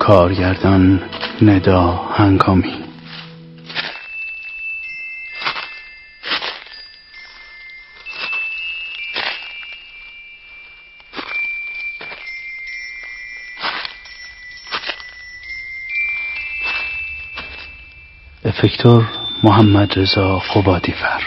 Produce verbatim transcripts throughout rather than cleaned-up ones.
کارگردان ندا هنگامی. افکتور محمد رضا قبادی‌فر.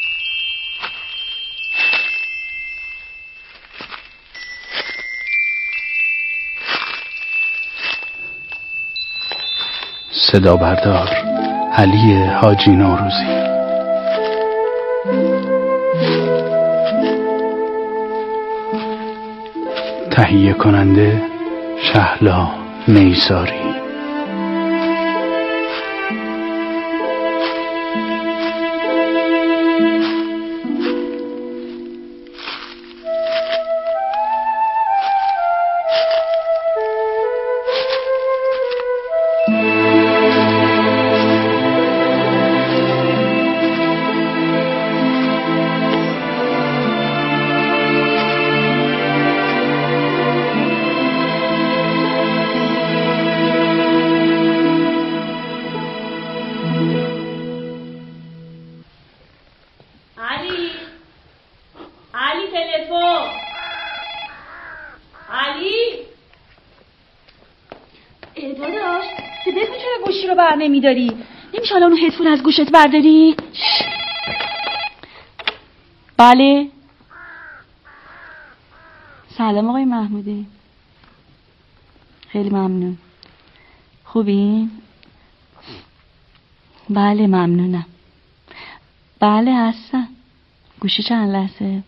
صدا بردار علی حاجی نوروزی. تهیه کننده شهلا نیزاری. نمیداری نمیشه الان اون هدفون از گوشت برداری؟ بله سلام آقای محمودی. خیلی ممنون. خوبی؟ بله ممنونم. بله هستم. گوشی چند لحظه.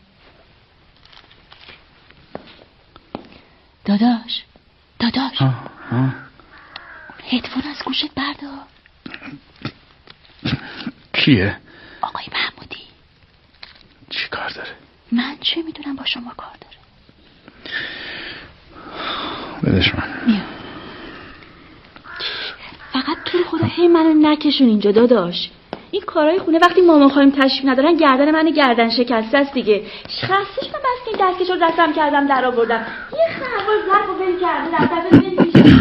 داداش داداش آه آه. هدفون از گوشت بردار. کیه؟ آقای محمودی. چی کار داره؟ من چه میدونم با شما کار داره. بدش من. بیا. فقط تو خدا هی منو نکشون اینجا داداش. این کارهای خونه وقتی مامان خواهیم تشریف ندارن گردن من گردن شکسته است دیگه. خستش من بس که دستکش رو دستم کردم در آوردم. یه خرباز ظرف و بری کرده در دفعه بری.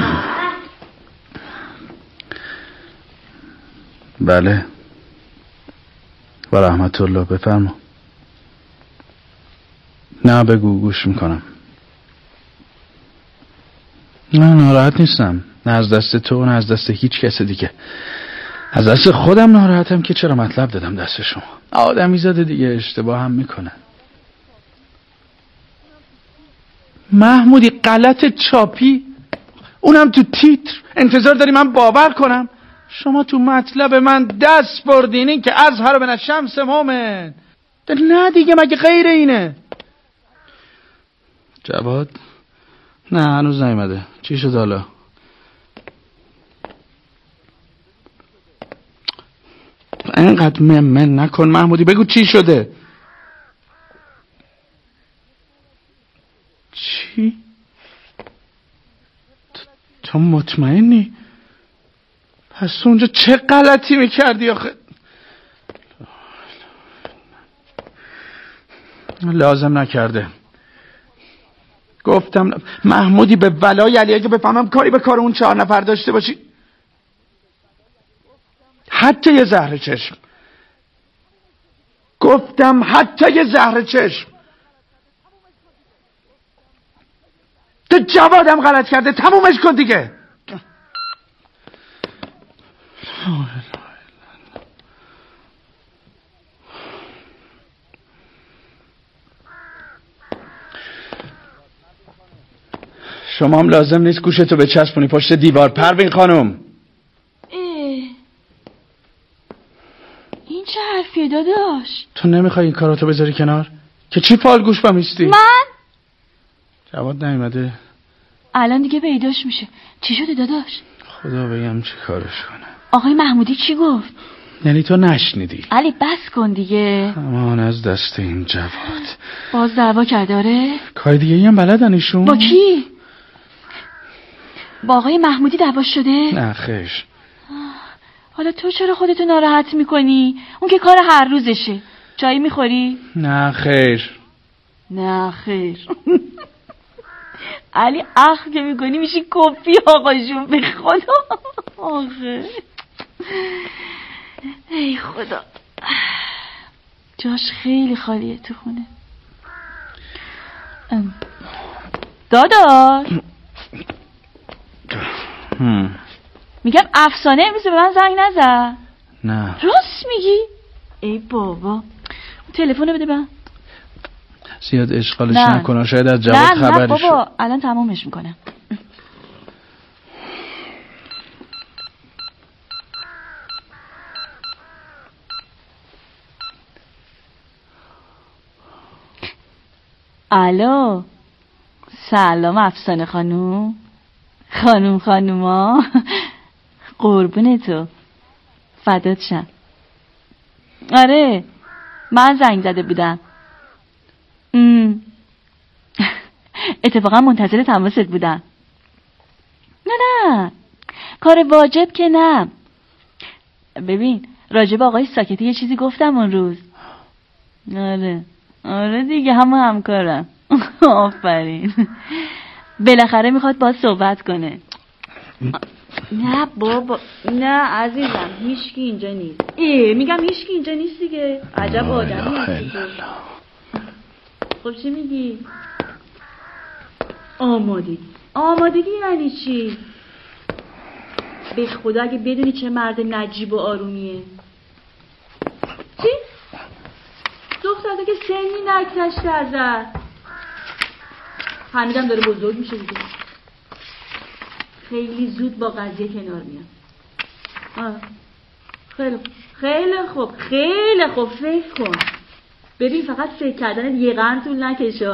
بله و رحمت الله بفرما. نه بگو گوش میکنم. نه ناراحت نیستم، نه از دست تو نه از دست هیچ کس دیگه. از دست خودم ناراحتم که چرا مطلب دادم دست شما. آدمی زاده دیگه اشتباه هم میکنن. محمودی غلط چاپی، اونم تو تیتر. انتظار داری من باور کنم؟ شما تو مطلب من دست بردین. این که ازهر بن شمس مومن. نه دیگه مگه غیر اینه؟ جواد نه هنوز نیومده. چی شد حالا؟ اینقدر ممن نکن محمودی، بگو چی شده؟ چی؟ تو مطمئنی؟ پس اونجا چه غلطی میکردی آخه؟ لازم نکرده. گفتم محمودی به ولای علی اگه بفهمم کاری به کار اون چهار نفر داشته باشی، حتی یه زهر چشم. گفتم حتی یه زهر چشم. تو جوادم غلط کرده، تمومش کن دیگه. شما هم لازم نیست گوشتو بچسبونی پشت دیوار پروین خانم. این چه حرفیه داداش؟ تو نمیخوای این کاراتو بذاری کنار؟ که چی فال گوش بامیستی؟ من؟ جواد نیومده؟ الان دیگه پیداش میشه. چی شده داداش؟ خدا بگم چی کارش کنه. آقای محمودی چی گفت؟ یعنی تو نشنیدی؟ علی بس کن دیگه. امان از دست این جواد. باز دعوا کرده آره؟ کار دیگه ای هم بلدن ایشون؟ با کی؟ با آقای محمودی دعوا شده؟ نه خیر. حالا تو چرا خودتو ناراحت میکنی؟ اون که کار هر روزشه. چای میخوری؟ نه خیر. نه خیر. علی اخ که میکنی میشی کپی آقاشون به خدا. آخه ای خدا جاش خیلی خالیه تو خونه. داداش میگم افسانه امروز به من زنگ نزد. نه راست میگی؟ ای بابا تلفن بده من. زیاد اشغالش نکنم شاید از جواد خبری شد. نه نه بابا الان تمامش میکنم. الو سلام افسانه خانوم. خانوم خانوما قربون تو فدات شم. آره من زنگ زده بودم. ام. اتفاقا منتظر تماست بودم. نه نه کار واجب که نه. ببین راجب آقای ساکتی یه چیزی گفتم اون روز. آره آره دیگه همه همکارم. آفرین. بالاخره میخواد باید صحبت کنه. نه بابا نه عزیزم هیچکی اینجا نیست. ای میگم هیچکی اینجا نیست دیگه. عجب آدمی هستی تو. خب چی میگی؟ آمادگی آمادگی یعنی چی؟ به خدا اگه بدونی چه مرد نجیب و آرومیه. چی؟ دختره که سنی نکتش کرده. هنوزم داره بزرگ میشه دیگه. خیلی زود با قضیه کنار میاد. آه. خیلی خیلی خوب خیلی خوب فکر کن. ببین فقط فکر کردن یه قرن طول نکشه.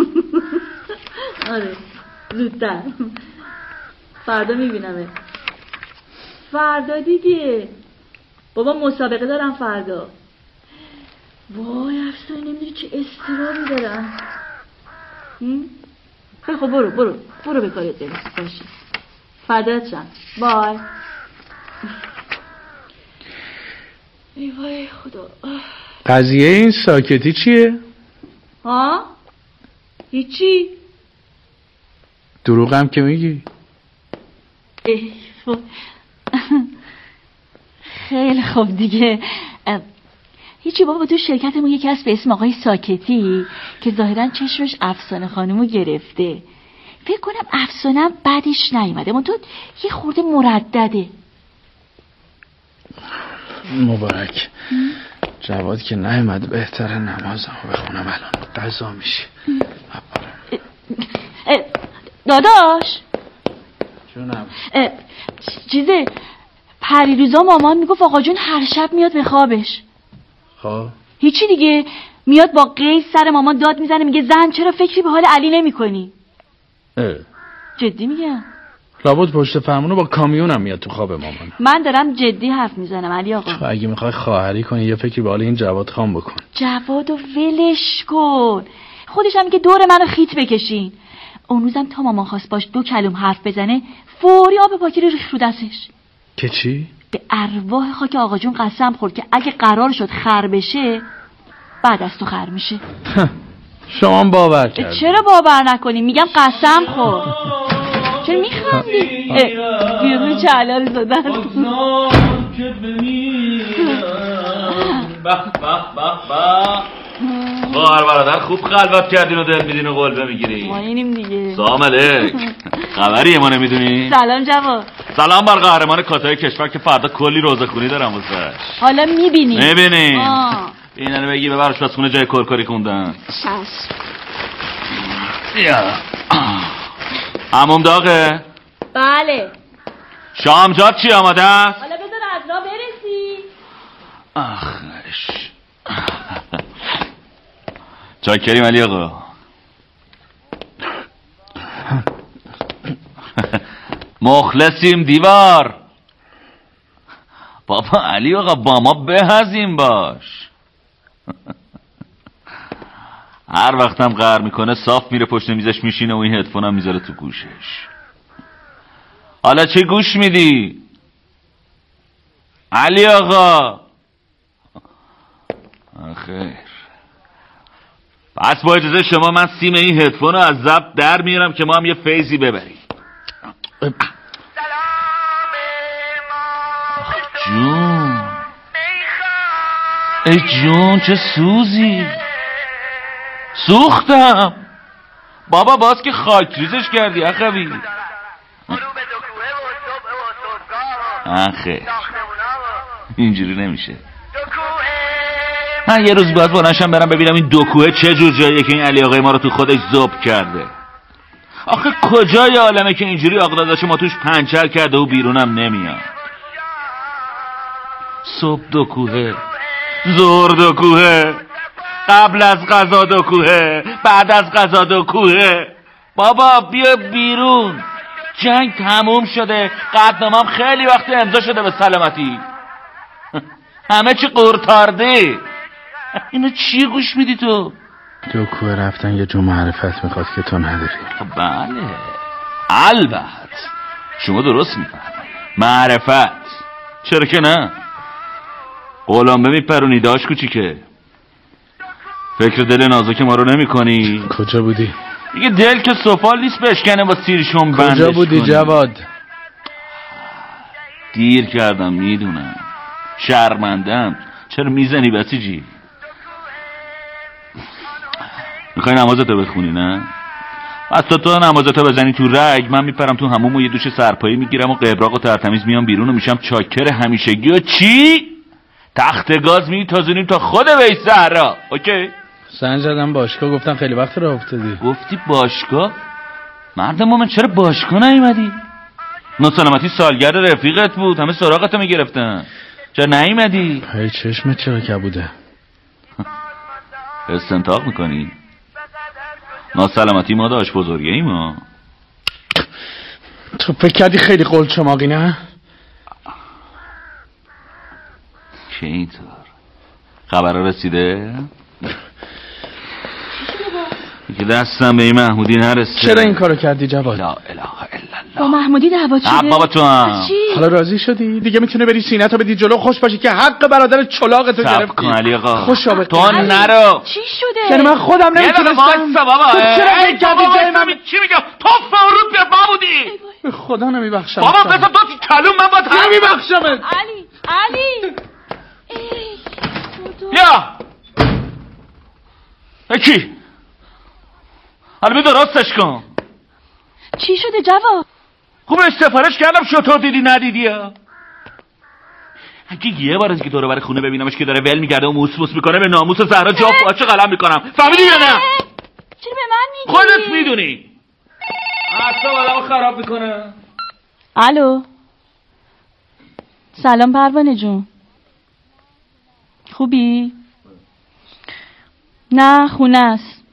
آره زودتر. فردا میبینمه. فردا دیگه بابا مسابقه دارم فردا. وای افسانه نمیدونی چه استرابی دارم. خیلی خب برو برو برو به کارت برس باشه. فدات شم. بای. ای وای خدا. قضیه این ساکتی چیه؟ ها؟ هیچی. دروغم که میگی؟ ای خیلی خوب دیگه. هیچی بابا تو شرکتمون یکی هست به اسم آقای ساکتی که ظاهرا چشمش افسانه خانومو گرفته. فکر کنم افسانه بعدش نیومده من تو یه خورده مردده. مبارک. جواد که نیومد بهتره نمازمو بخونم الان قضا میشه. داداش جونم چیزه پریروزا مامان میگفت آقا جون هر شب میاد به خوابش. خب هیچی دیگه میاد با قیس سر مامان داد میزنه میگه زن چرا فکری به حال علی نمی کنی؟ اه. جدی میگم. لابد پشت فرمونو با کامیونم میاد تو خواب مامان. من دارم جدی حرف میزنم علی آقا. اگه میخوای خواهری کنی یه فکری به حال این جواد خان بکن. جوادو ولش کن. خودش هم که دور منو خیت بکشین. اون روزم تا مامان خواست باش دو کلم حرف بزنه فوری آب پاکی رو ریخت رو دستش. که چی؟ به ارواح خاک آقا جون قسم خورد که اگه قرار شد خر بشه بعد از تو خر میشه. شما باور کردی. چرا باور نکنی؟ میگم قسم خورد. چرا میخندی؟ بیرون چهلا رو زدن. بخ بخ بخ بخ خواهر برادر خوب خلوت کردین و دل میدین و قلبه میگیرین. ما اینیم دیگه. سلام علیک. خبریه ما نمیدونی؟ سلام جواد. سلام بر قهرمان کاتای کشور که فردا کلی روزه خونی دارم واسش. حالا میبینی میبینی اینو بگی ببرش بس خونه جای کرکری خوندن. چشم. یا عموم داغه؟ بله. شامجات چی آماده است؟ حالا بذار از راه برسی. آخش چای کریم علی آقا. مخلصیم دیوار. بابا علی آقا با ما بهزیم باش. هر وقتم قهر میکنه صاف میره پشت میزش میشینه و این هدفون هم میذاره تو گوشش. حالا چه گوش میدی؟ علی آقا. خیر پس با اجازه شما من سیم این هدفون رو از ضبط در میارم که ما هم یه فیزی ببریم. جون ای جون چه سوزی، سوختم بابا، باز که خاک ریزش کردی اخوی. آخه اینجوری نمیشه. من یه روز باید بلنشم برم ببینم این دو چه جور جاییه که این علی آقای ما رو تو خودش ذوب کرده. آخه کجای عالمه که اینجوری آقداداش ما توش پنچر کرده و بیرونم نمیاد. صبح دو کوهه، ظهر دو کوهه، قبل از غذا دو کوهه، بعد از غذا دو کوهه. بابا بیا بیرون، جنگ تموم شده، قدنامم خیلی وقت امضا شده به سلامتی. همه چی قرطارده. اینو چی گوش میدی تو؟ دو کوه رفتن یه جو معرفت میخواد که تو نداری. بله البته شما درست میفهمید، معرفت چرا که نه. غلامه میپرونی داش کوچیکه، فکر دل نازک ما رو نمی کنی؟ کجا بودی؟ دیگه دل که سفال نیست بشکنه با سیرشون بندش کنی. کجا بودی جواد؟ دیر کردم میدونم، شرمندم. چرا میزنی بسیجی؟ میخوای نمازتو بخونی نه؟ از تو تو نمازتو بزنی تو رگ، من میپرم تو هموم و یه دوش سرپایی میگیرم و قبراق و ترتمیز میام بیرون و میشم چاکر همیشگی. و چی؟ تخت گاز میتازونیم تا خود وی سهرا. اوکی؟ سن زدم باشگاه، گفتم خیلی وقت راه افتادی. گفتی باشگاه؟ مرد مومن چرا باشگاه نیومدی؟ ناسلامتی سالگرد رفیقت بود، همه سراغتو میگرفتن، چرا نیومدی؟ پای چشمت چرا کبوده؟ استنتاق میکنی؟ ناسلامتی ما داشت بزرگه ای ما. تو فکر کردی خیلی قول چماقی نه؟ که اینطور خبر رسیده؟ که دستم به این محمودی نرسه. چرا این کارو کردی جواد؟ لا اله الا الله. با محمودی دعوا شده؟ بابا تو هم حالا راضی شدی؟ دیگه میتونه بری سینه‌تو بدی جلو، خوش باشی که حق برادر چلاقتو گرفتی. صبر کن علی آقا، خوش آمد. تو نرو. چی شده؟ یعنی من خودم نمیتونستم. بابا چرا فکر کردی جای من؟ چی میگم؟ تو فرود به محمودی. به خدا نمیبخشم. بابا بذار تو کلوم من با نمیبخشمت. علی علی ای بیا اکی حالا بیا درستش کن. چی شده جواد؟ خوب سفارش کردم شطور دیدی ندیدی ها. اگه یه بار از که دور بر خونه ببینمش که داره ول میگرده و موس موس میکنه به ناموس زهرا جا پاچه قلم میکنم. فهمیدی یا نه؟ چرا به من میگی؟ خودت میدونی. اصلا آدمو خراب میکنه. الو سلام پروانه جون، خوبی؟ نه خونه است.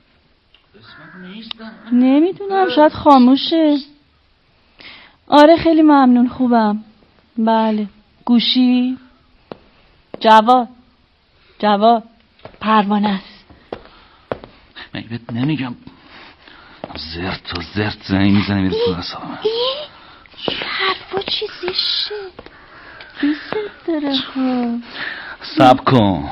نمیدونم شاید خاموشه. آره خیلی ممنون خوبم. بله گوشی؟ جواد جواد پروانه است. من بهت نمیگم زرت و زرت زنی میزنی میره تو حساب من. این حرفا چی زشه؟ بیست داره خوب. سب کن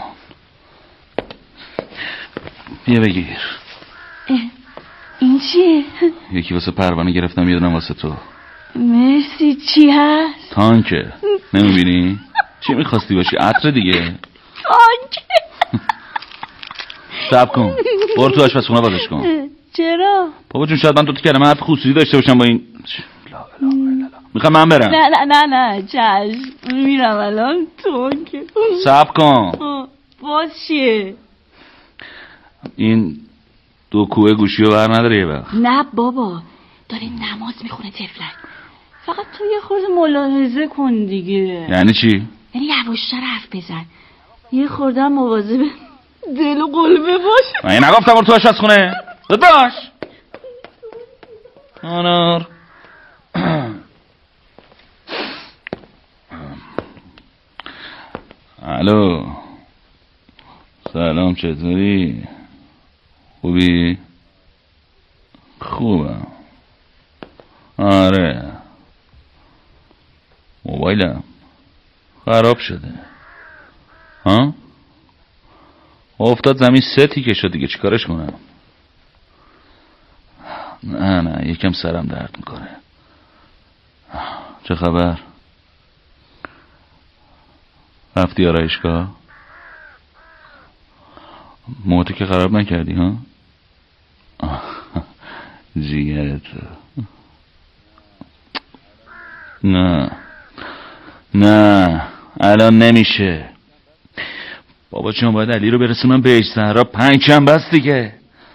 بیا بگیر. این چیه؟ یکی واسه پروانه گرفتم، یه دونم واسه تو. مرسی. چی هست؟ تانکه نمیبینی؟ چی میخواستی باشی؟ عطر دیگه. تانک. سب کن برو تو آشپزخونه بازش کن. چرا؟ بابا جون شاید من تو کلمه حرف خصوصی داشته باشم با این. لا لا لا لا. میخوام من برم. نه نه نه نه چشم میرم الان. تانکه سب کن. باز چیه؟ این دو کوه گوشی رو بر نداره یه وقت. نه بابا داره نماز میخونه طفلک. فقط تو یه خورده ملاحظه کن دیگه. یعنی چی؟ یعنی یواشتر حرف بزن، یه خورده هم مواظب دل و قلبه باش. من نگفتم برو تو آشپزخونه؟ باش آنار. الو سلام، چطوری؟ خوبی؟ خوبم. آره موبایلم خراب شده. ها؟ او افتاد زمین سه تیکه شد دیگه، چیکارش کنم؟ نه نه یکم سرم درد میکنه. چه خبر؟ رفتی آرایشگاه؟ موتو که خراب نکردی ها؟ جیگرت. نه نه الان نمیشه بابا جان، باید علی رو برسونم بهش زهرا، پنج کم بس دیگه.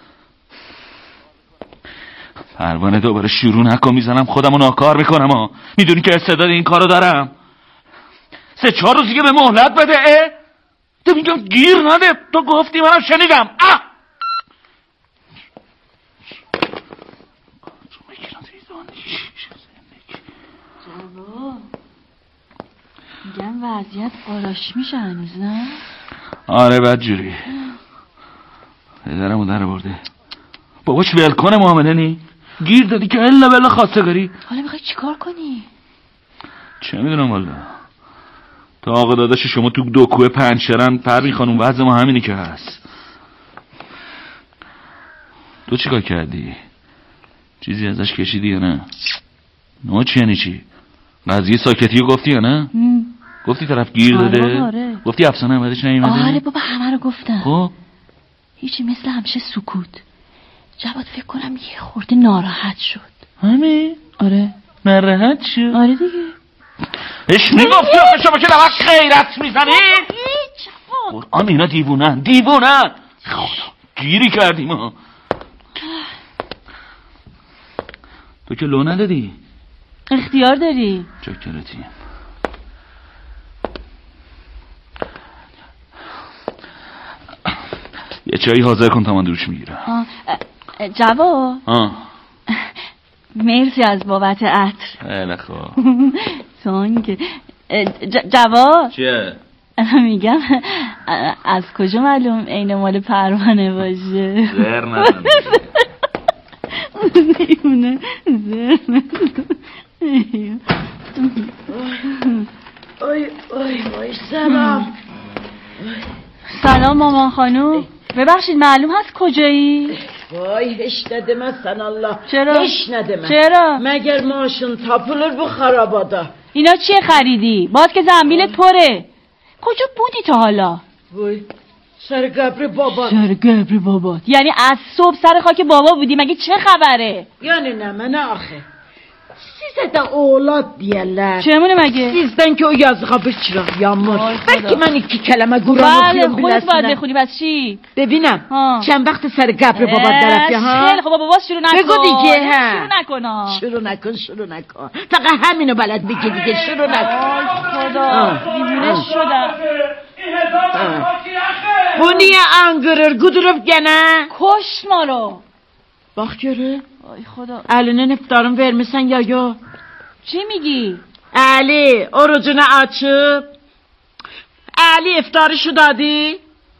پروانه دوباره شروع نکن، میزنم خودمو ناکار میکنم ها. میدونی که استعداد این کارو دارم. سه چهار روز دیگه به مهلت بده. اه تو میگم گیر نده، تو گفتی منم شنیدم. اه جواب میگم وضعیت آراش میشه هنوز نه؟ آره بدجوری. پدرمو در برده باباش ولکنه معامله نی. گیر دادی که الا بلا خواستگاری. حالا میخوای چیکار کنی؟ چه میدونم والا. تا آقا داداش شما تو دو کوه پنجشرن پروین خانم، وضع ما همینی که هست. تو چیکار کردی؟ چیزی ازش کشیدی یا نه؟ نه چی یعنی چی؟ قضیه ساکتی رو گفتی یا نه؟ ام. گفتی طرف گیر داده؟ آره آره. گفتی افسانه بعدش نیومده؟ آره بابا همه رو گفتم. خب هیچی، مثل همیشه سکوت. جواد فکر کنم یه خورده ناراحت شد. همین؟ آره ناراحت شد؟ آره دیگه. اش میگفتی آقا شما که نوک خیرت میزنی؟ جواد قرآن اینا دیوونن دیوونن. خدا گیری کردیم ها. تو که لو ندادی؟ اختیار داری. چکرتی. یه چایی حاضر کن تا من دوش میگیرم. جواد آه مرسی از بابت عطر. خیلی خوب. سانگ جواد چیه؟ میگم از کجا معلوم عین مال پروانه باشه؟ زر نزن. نیونه زر نزن. اوی اوی وای سلام. سلام مامان خانوم. ببخشید معلوم هست کجایی؟ وای هش نده من سن الله. چرا؟ هش نده من. چرا؟ مگر ماشون تاپولر بو خرابادا. اینا چیه خریدی؟ باز که زنبیلت پره. کجا بودی تا حالا؟ وای سر قبر بابا. سر قبر بابا یعنی از صبح سر خاک بابا بودی؟ مگه چه خبره؟ یعنی نه من آخه سیزده اولاد دیالر. چمونه مگه؟ سیزدن که او یازغا بچرا یامور. بلکه من ایکی کلمه گران بله اخیم خودت باید بخونی. پس چی؟ ببینم ها. چند وقت سر قبر بابا درفتی ها؟ خیلی خب بابا شروع نکن. بگو دیگه ها. شروع نکن شروع نکن شروع نکن فقط همینو بلد بگی دیگه. شروع نکن. خدا دیوونه شدم. Bu niye angırır gudurup gene? کشت ما رو. Bak görü. Ay خدا. Ali'nin iftarını vermişsen ya yo. چی میگی؟ Ali orucunu açıp Ali iftarı şu dadi.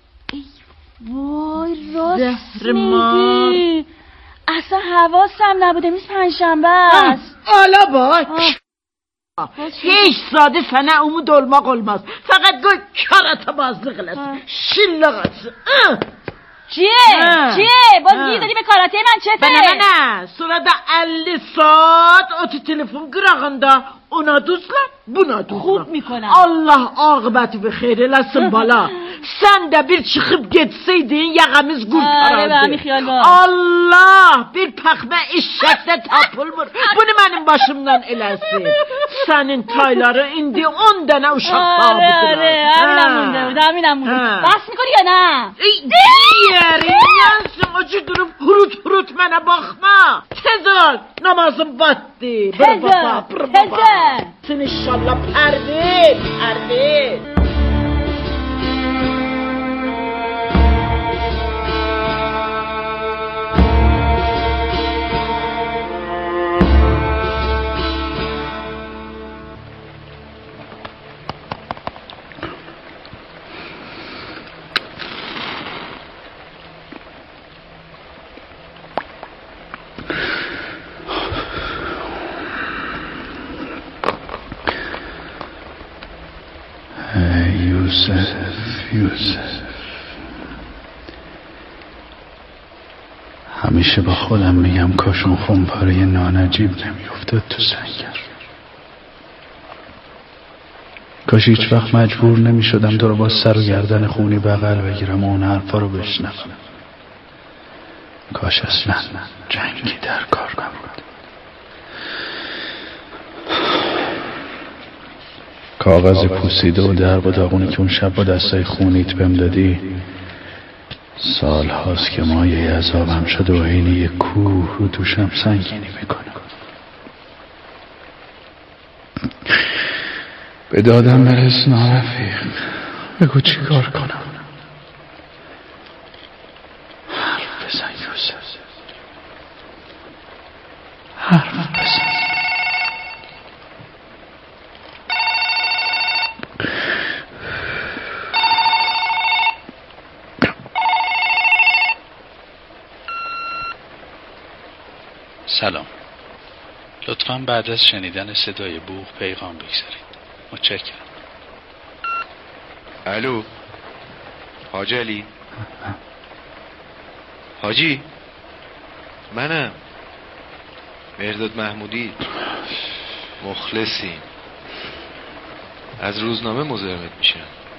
وای راست زهرمار. میگی. اصلا حواسم نبوده میز پنجشنبه است. Ala bak. Hiç sade sana umut olmak olmaz. Fakat gö karata bazlık eləsin. Şillik açsın. چیه؟ اه. چیه؟ باز اه. گیر دادی به کاراته من چته؟ Bana bana. Sonra da elli saat o telefon qırağında ona duzla buna duzla. خوب میکنم. Allah ağıbəti bir xeyr eləsin bala. Sen de bir çıkıp geçseydin yağımız kurtarardı. Allah bir pəxmə eşəkdə tapılmır. Bunu benim başımdan eləsin. Senin tayları indi on dənə uşaq sabıdılar. آره آره همینم مونده بود همینم مونده. بس میکنی یا نه؟ Yerin yansın acı durup hurut hurut mənə baxma. Tez ol namazım battı. Tez ol tez ol. Sen inşallah pərdi pərdi. یوسف یوسف همیشه با خودم میگم کاش اون خونپاره نانجیب نمیافتاد تو سنگر. کاش هیچ وقت مجبور نمیشدم تو رو با سر و گردن خونی بغل بگیرم و اون حرفا رو بشنوم. کاش اصلا جنگی در کار نبود. کاغذ پوسیده و درب و داغونی که اون شب با دستای خونیت بهم دادی سال هاست که مایه عذابم شد و عین یک کوه رو دوشم سنگینی میکنه. به دادم برس نارفیق، بگو چی کار کنم. حرف بزن یوسف، حرف بزن. سلام، لطفاً بعد از شنیدن صدای بوق پیغام بگذارید. متشکرم. الو حاج علی؟ حاجی منم مرداد محمودی، مخلصیم. از روزنامه مزاحمت میشم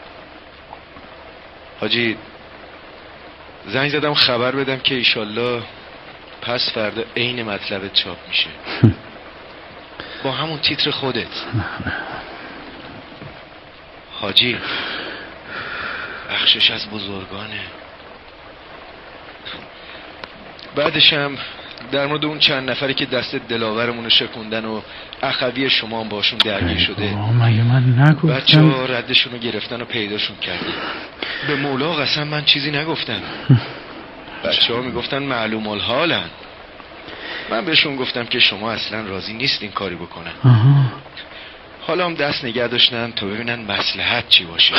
حاجی. زنگ زدم خبر بدم که ایشالله پس فردا عین مطلبت چاپ میشه با همون تیتر خودت. حاجی بخشش از بزرگانه. بعدش هم در مورد اون چند نفری که دست دلاورمونو شکوندن و اخوی شما هم باشون درگیر شده. مگه من نگفتم؟ بچه ها ردشونو گرفتن و پیداشون کردن. به مولا قسم من چیزی نگفتم. بچه ها میگفتن معلوم الحالن. من بهشون گفتم که شما اصلا راضی نیستین کاری بکنن. آها. حالا هم دست نگه داشتن تا ببینن مصلحت چی باشه.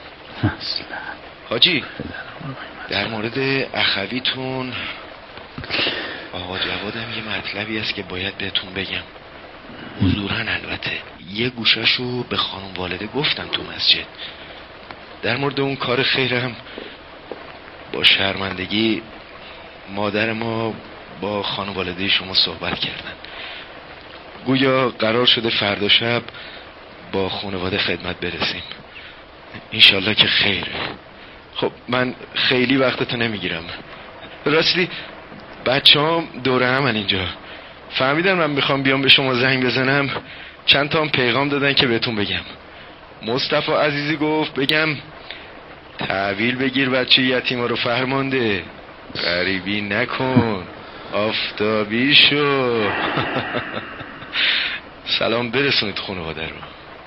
حاجی در مورد اخویتون آقا جوادم یه مطلبی هست که باید بهتون بگم. حضوراً البته یه گوشاشو به خانم والده گفتم تو مسجد. در مورد اون کار خیرم با شرمندگی مادر ما با خانم والده شما صحبت کردن. گویا قرار شده فردا شب با خانواده خدمت برسیم. انشالله که خیره. خب من خیلی وقتتو نمیگیرم. راستی بچه هم دوره همن اینجا. فهمیدن من میخوام بیام به شما زنگ بزنم. چند تا هم پیغام دادن که بهتون بگم. مصطفی عزیزی گفت بگم تحویل بگیر بچه یتیما رو فرمانده. غریبی نکن، آفتابی شو. سلام برسونید خانواده رو.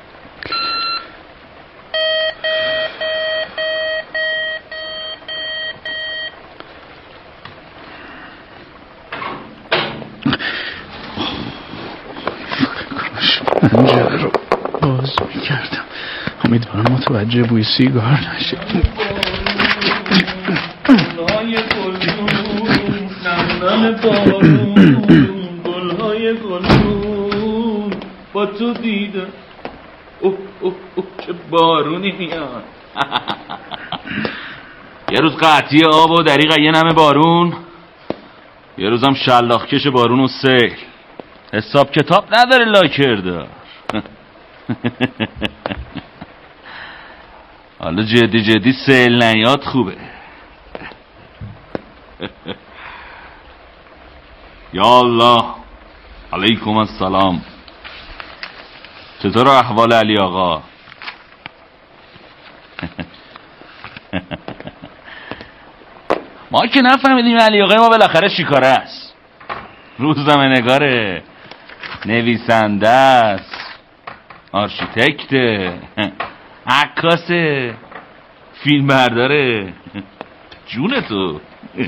پنجره رو باز میکردم، امیدوارم متوجه بوی سیگار نشه. گلهای گلگون نمنم بارون، گلهای گلگون با تو دیدم. اوه اوه اوه چه بارونی میاد. یه روز قطعی آب و دریغ یه نمه بارون، یه روزم شلاق کش بارون و سیل. حساب کتاب نداره لاکردار. حالا جدی جدی سیل نیاد خوبه. یا الله علیکم السلام. چطور احوال علی آقا؟ ما که نفهمیدیم علی آقای ما بالاخره شیکاره است، روزنامه نگاره، نویسنده است، آرشیتکته، عکاسه، فیلم برداره. جون تو.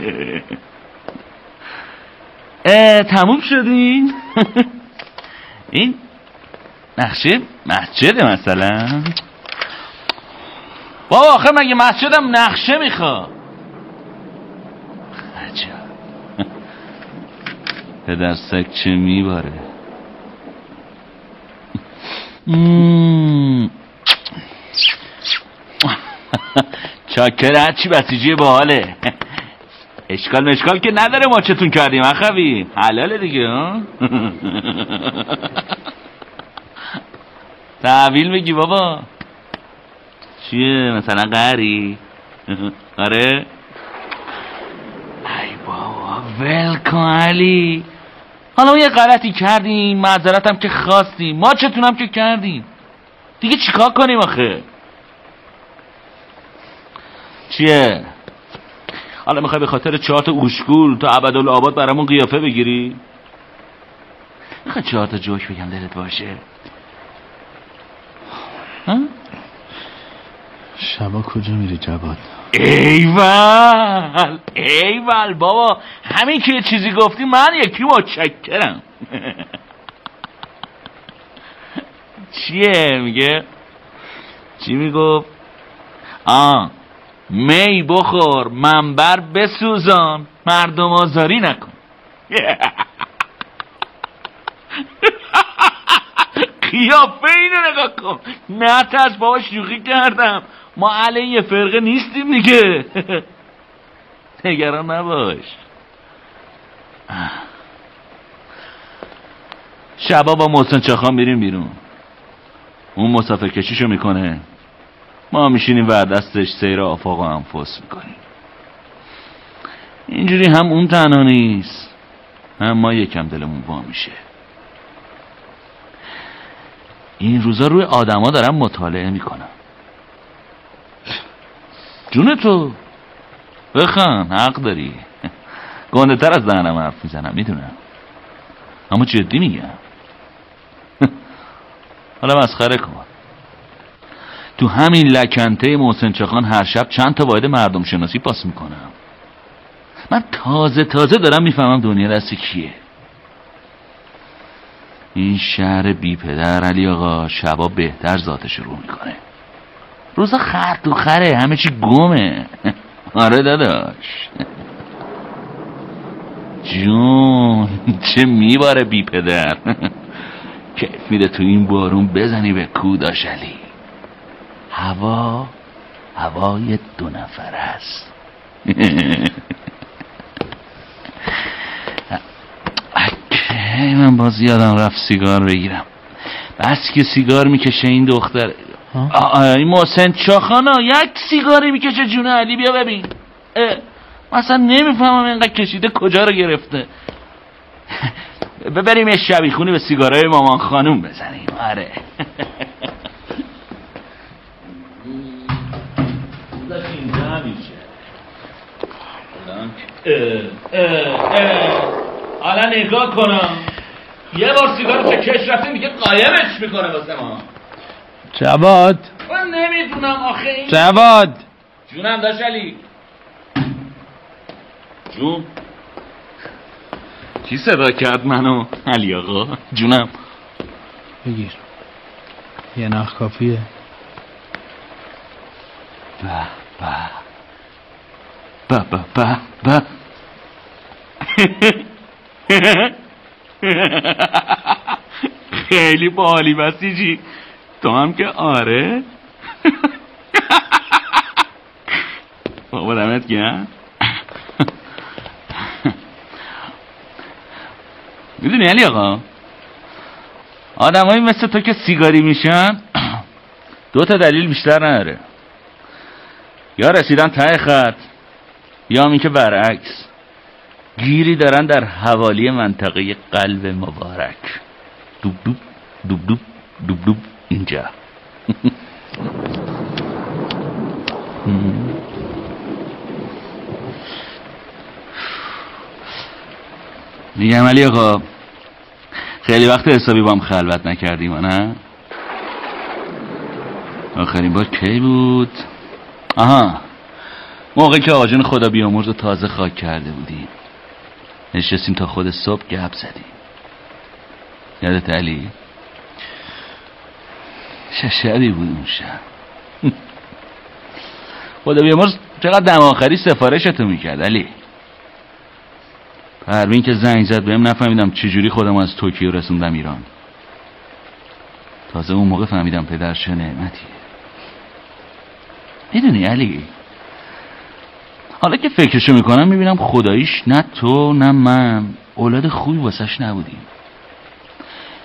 تموم شدین؟ این نقشه مسجده مثلا؟ بابا آخه مگه مسجدم نقشه میخواد؟ عجب. پدر سگ چه میباره. چاکر هرچی بسیجی باحاله. اشکال مشکال که نداره، ما چتون کردیم اخوی، حلاله دیگه ها. تحویل بگی بابا. چیه مثلا قهری؟ آره ای بابا ول کن علی. حالا ما یه غلطی کردیم، معذرت هم که خواستیم، ما چتون هم که کردیم دیگه، چیکار کنیم آخه؟ چیه؟ حالا میخوای به خاطر چهار تا اوشگول تا ابدالآباد برامون قیافه بگیری؟ میخوای چهار تا جوک بگم دلت باشه؟ ها؟ شبا کجا میری جواد؟ ایول ایول بابا، همین که یه چیزی گفتی من یکی متشکرم. چیه میگه؟ چی میگفت؟ آه می بخور منبر بسوزان مردم آزاری نکن. قیافه اینو نگاه کن. نه ترس بابا، شوخی کردم، ما علیه یه فرقه نیستیم دیگه. نگران نباش. شبا با محسن چاخان میریم بیرون، اون مسافر کشیشو میکنه، ما میشینیم و دستش سیر آفاق و انفاس میکنیم. اینجوری هم اون تنها نیست، هم ما یکم دلمون وا میشه. این روزا روی آدما دارم مطالعه میکنم. جون تو بخن، حق داری. گنده تر از دهنم حرف میزنم میدونم، اما جدی میگم. حالا مسخره کن. تو همین لکنته محسن چاخان هر شب چند تا واحد مردم شناسی پاس میکنم. من تازه تازه دارم میفهمم دنیا دست کیه. این شهر بی پدر علی آقا شبا بهتر ذاتش رو میکنه، روزا خر تو خره، همه چی گمه. آره داداش جون، چه میباره بی پدر. کیف میده تو این بارون بزنی به کوداش علی. هوا هوای دو نفر است. اکی من باز یادم رفت سیگار بگیرم. بس که سیگار میکشه این دختر. این محسن چاخانا یک سیگاری میکشه جون علی. بیا ببین، مثلا نمیفهمم اینقدر کشیده کجا رو گرفته. ببریم یه شبیخونی به سیگارای مامان خانوم بزنیم. آره اینجا میشه. حالا نگاه کنم، یه بار سیگار که کش رفتیم دیگه قایمش میکنه واسه ما. جواد من نمیدونم آخه این جواد جونم داشت علی جون. کی صدا کرد منو؟ علی آقا جونم. بگیر یه نخ کافیه. به به به به به به خیلی باحالی بسیجی تو هم که. آره بابا دمت گرم. میدونی علی آقا، آدمایی مثل تو که سیگاری میشن دو تا دلیل بیشتر نداره، یا رسیدن ته خط، یا همین که برعکس گیری دارن در حوالی منطقه قلب مبارک. دوب دوب دوب دوب دوب دوب اینجا. میگم علی آقا خیلی وقت حسابی با هم خلوت نکردیم نه؟ آخرین بار کی بود؟ آها، موقعی که آقا جون خدا بیامرز تازه خاک کرده بودیم، نشستیم تا خود صبح گپ زدیم. یادت علی؟ چه شبی بود اون شب. خدا بیامرز چقدر دم آخری سفارشتو میکرد علی. پروین که زنگ زد بهم نفهمیدم چجوری خودم از توکیو رسوندم ایران. تازه اون موقع فهمیدم پدر چه نعمتیه. میدونی علی، حالا که فکرشو میکنم میبینم خداییش نه تو نه من اولاد خوبی واسش نبودیم.